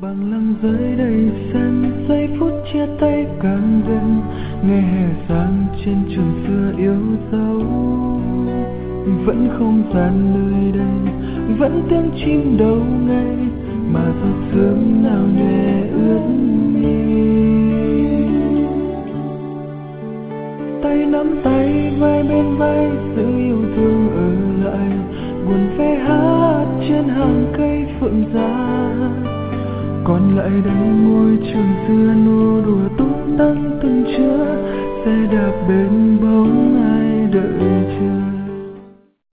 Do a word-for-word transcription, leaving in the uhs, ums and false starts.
vàng lặng rơi đầy sân, giây phút chia tay càng gần. Ngày hè sáng trên trường xưa yêu dấu, vẫn không gian nơi đây, vẫn tiếng chim đâu ngay, mà giọt sương nào nhẹ ướt mi. Tay nắm tay vai bên vai sự yêu thương ở lại, buồn phê hát trên hàng cây phượng già. Còn lại đây ngôi trường xưa nô đùa túc tắc từng trưa, xe đạp bên bóng ai đợi chờ.